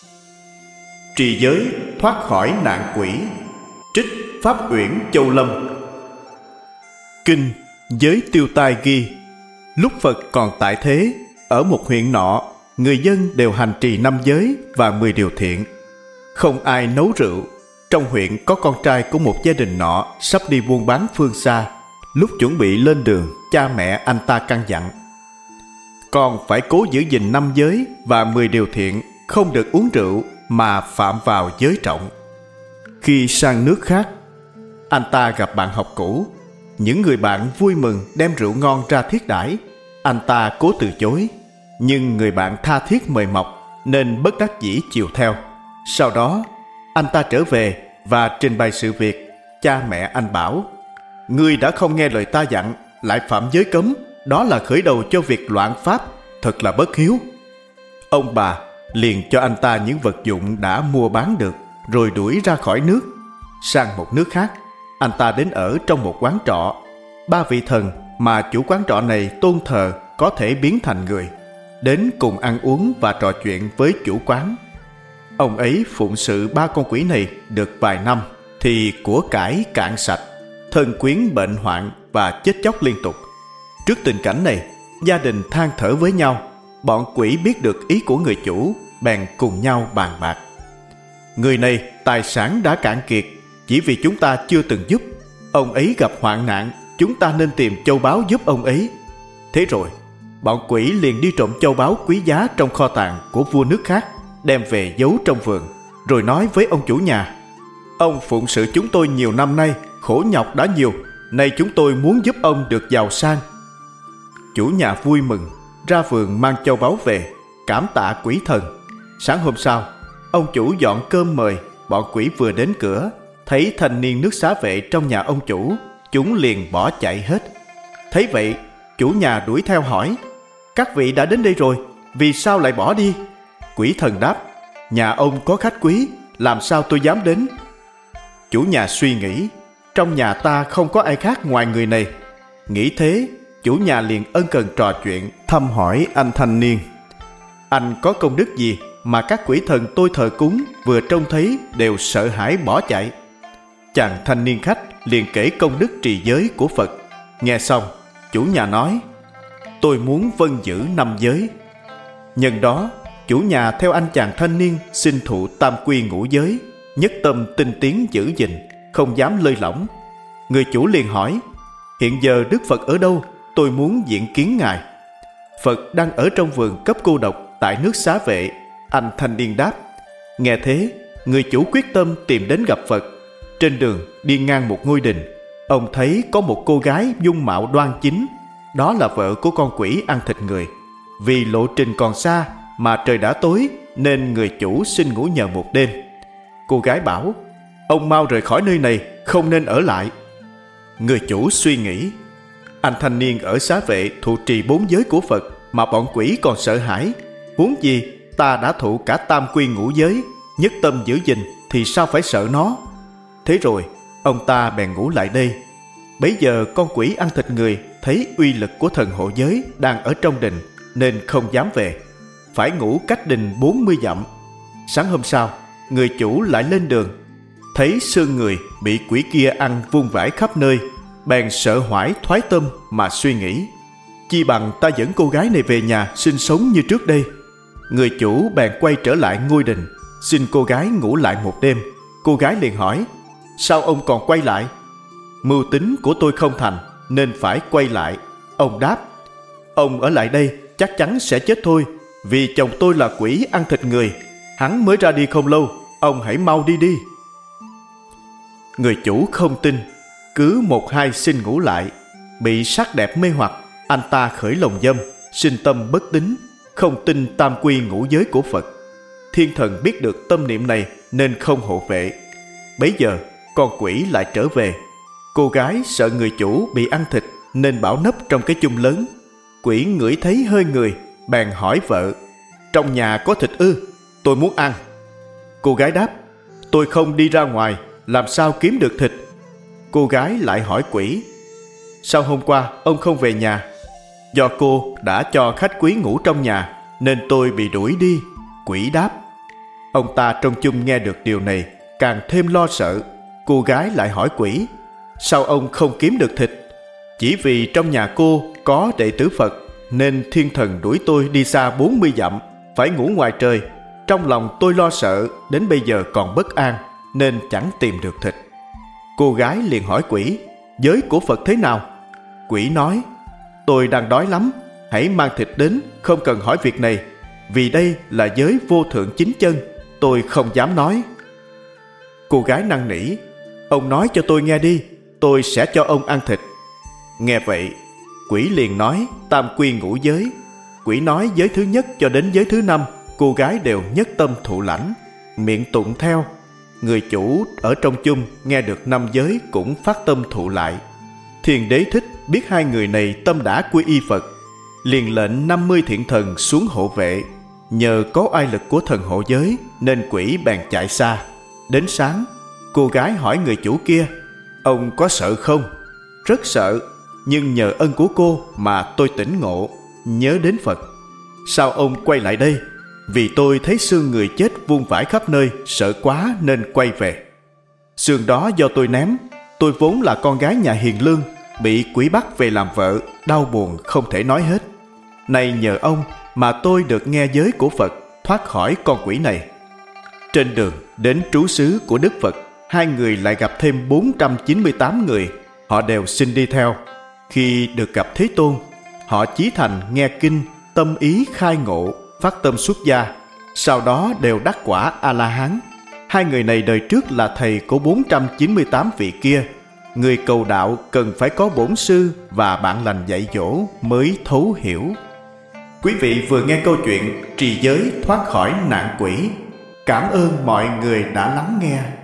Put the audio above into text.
Trì giới thoát khỏi nạn quỷ. Trích Pháp Uyển Châu Lâm. Kinh Giới Tiêu Tai ghi: lúc Phật còn tại thế, ở một huyện nọ, người dân đều hành trì 5 giới và 10 điều thiện. Không ai nấu rượu. Trong huyện có con trai của một gia đình nọ sắp đi buôn bán phương xa. Lúc chuẩn bị lên đường, cha mẹ anh ta căn dặn: con phải cố giữ gìn 5 giới và 10 điều thiện, không được uống rượu mà phạm vào giới trọng. Khi sang nước khác, anh ta gặp bạn học cũ. Những người bạn vui mừng đem rượu ngon ra thiết đãi. Anh ta cố từ chối, nhưng người bạn tha thiết mời mọc nên bất đắc dĩ chiều theo. Sau đó anh ta trở về và trình bày sự việc. Cha mẹ anh bảo: ngươi đã không nghe lời ta dặn, lại phạm giới cấm, đó là khởi đầu cho việc loạn pháp, thật là bất hiếu. Ông bà liền cho anh ta những vật dụng đã mua bán được, rồi đuổi ra khỏi nước. Sang một nước khác, anh ta đến ở trong một quán trọ. 3 vị thần mà chủ quán trọ này tôn thờ có thể biến thành người, đến cùng ăn uống và trò chuyện với chủ quán. Ông ấy phụng sự 3 con quỷ này được vài năm thì của cải cạn sạch, thân quyến bệnh hoạn và chết chóc liên tục. Trước tình cảnh này, gia đình than thở với nhau. Bọn quỷ biết được ý của người chủ, bèn cùng nhau bàn bạc: người này tài sản đã cạn kiệt, chỉ vì chúng ta chưa từng giúp. Ông ấy gặp hoạn nạn, chúng ta nên tìm châu báu giúp ông ấy. Thế rồi bọn quỷ liền đi trộm châu báu quý giá trong kho tàng của vua nước khác, đem về giấu trong vườn, rồi nói với ông chủ nhà: ông phụng sự chúng tôi nhiều năm nay, khổ nhọc đã nhiều, nay chúng tôi muốn giúp ông được giàu sang. Chủ nhà vui mừng, ra vườn mang châu báu về, cảm tạ quỷ thần. Sáng hôm sau, ông chủ dọn cơm mời. Bọn quỷ vừa đến cửa, thấy thanh niên nước xá vệ trong nhà ông chủ, chúng liền bỏ chạy hết. Thấy vậy, chủ nhà đuổi theo hỏi: các vị đã đến đây rồi, vì sao lại bỏ đi? Quỷ thần đáp: nhà ông có khách quý, làm sao tôi dám đến? Chủ nhà suy nghĩ: trong nhà ta không có ai khác ngoài người này. Nghĩ thế, chủ nhà liền ân cần trò chuyện, thăm hỏi anh thanh niên: anh có công đức gì mà các quỷ thần tôi thờ cúng vừa trông thấy đều sợ hãi bỏ chạy? Chàng thanh niên khách liền kể công đức trì giới của Phật. Nghe xong, chủ nhà nói: tôi muốn vâng giữ 5 giới. Nhân đó, chủ nhà theo anh chàng thanh niên xin thụ tam quy ngũ giới, nhất tâm tinh tiến giữ gìn, không dám lơi lỏng. Người chủ liền hỏi: hiện giờ Đức Phật ở đâu? Tôi muốn diện kiến Ngài. Phật đang ở trong vườn cấp cô độc tại nước xá vệ. Anh thanh niên đáp. Nghe thế, người chủ quyết tâm tìm đến gặp Phật. Trên đường đi ngang một ngôi đình, ông thấy có một cô gái dung mạo đoan chính. Đó là vợ của con quỷ ăn thịt người. Vì lộ trình còn xa mà trời đã tối, nên người chủ xin ngủ nhờ một đêm. Cô gái bảo: ông mau rời khỏi nơi này, không nên ở lại. Người chủ suy nghĩ: anh thanh niên ở xá vệ thụ trì 4 giới của Phật mà bọn quỷ còn sợ hãi, huống gì ta đã thụ cả tam quy ngũ giới, nhất tâm giữ gìn, thì sao phải sợ nó? Thế rồi ông ta bèn ngủ lại đây. Bấy giờ con quỷ ăn thịt người thấy uy lực của thần hộ giới đang ở trong đình, nên không dám về, phải ngủ cách đình 40 dặm. Sáng hôm sau, người chủ lại lên đường, thấy xương người bị quỷ kia ăn vung vãi khắp nơi, bèn sợ hãi thoái tâm mà suy nghĩ: chi bằng ta dẫn cô gái này về nhà sinh sống như trước đây. Người chủ bèn quay trở lại ngôi đình, xin cô gái ngủ lại một đêm. Cô gái liền hỏi: sao ông còn quay lại? Mưu tính của tôi không thành nên phải quay lại. Ông đáp: ông ở lại đây chắc chắn sẽ chết thôi, vì chồng tôi là quỷ ăn thịt người, hắn mới ra đi không lâu, ông hãy mau đi đi. Người chủ không tin, cứ 1-2 xin ngủ lại. Bị sắc đẹp mê hoặc, anh ta khởi lòng dâm, sinh tâm bất tín, không tin tam quy ngũ giới của Phật. Thiên thần biết được tâm niệm này nên không hộ vệ. Bấy giờ con quỷ lại trở về. Cô gái sợ người chủ bị ăn thịt nên bảo nấp trong cái chum lớn. Quỷ ngửi thấy hơi người, bèn hỏi vợ: trong nhà có thịt ư? Tôi muốn ăn. Cô gái đáp: tôi không đi ra ngoài, làm sao kiếm được thịt? Cô gái lại hỏi quỷ: sao hôm qua ông không về nhà? Do cô đã cho khách quý ngủ trong nhà nên tôi bị đuổi đi. Quỷ đáp: Ông ta trong chung nghe được điều này càng thêm lo sợ. Cô gái lại hỏi quỷ: sao ông không kiếm được thịt? Chỉ vì trong nhà cô có đệ tử Phật nên thiên thần đuổi tôi đi xa 40 dặm, phải ngủ ngoài trời. Trong lòng tôi lo sợ đến bây giờ còn bất an, nên chẳng tìm được thịt. Cô gái liền hỏi quỷ: giới của Phật thế nào? Quỷ nói: tôi đang đói lắm, hãy mang thịt đến, không cần hỏi việc này, vì đây là giới vô thượng chính chân, tôi không dám nói. Cô gái năn nỉ: ông nói cho tôi nghe đi, tôi sẽ cho ông ăn thịt. Nghe vậy, quỷ liền nói tam quy ngũ giới. Quỷ nói giới thứ nhất cho đến giới thứ 5, cô gái đều nhất tâm thụ lãnh, miệng tụng theo. Người chủ ở trong chung nghe được 5 giới cũng phát tâm thụ lại. Thiền Đế Thích biết hai người này tâm đã quy y Phật, liền lệnh 50 thiện thần xuống hộ vệ. Nhờ có oai lực của thần hộ giới nên quỷ bèn chạy xa. Đến sáng, cô gái hỏi người chủ kia: ông có sợ không? Rất sợ, nhưng nhờ ân của cô mà tôi tỉnh ngộ, nhớ đến Phật. Sao ông quay lại đây? Vì tôi thấy xương người chết vung vãi khắp nơi, sợ quá nên quay về. Xương đó do tôi ném. Tôi vốn là con gái nhà hiền lương, bị quỷ bắt về làm vợ, đau buồn không thể nói hết. Nay nhờ ông mà tôi được nghe giới của Phật, thoát khỏi con quỷ này. Trên đường đến trú xứ của Đức Phật, hai người lại gặp thêm 498 người. Họ đều xin đi theo. Khi được gặp Thế Tôn, họ chí thành nghe kinh, tâm ý khai ngộ, phát tâm xuất gia, sau đó đều đắc quả A-la-hán. Hai người này đời trước là thầy của 498 vị kia. Người cầu đạo cần phải có bổn sư và bạn lành dạy dỗ mới thấu hiểu. Quý vị vừa nghe câu chuyện trì giới thoát khỏi nạn quỷ. Cảm ơn mọi người đã lắng nghe.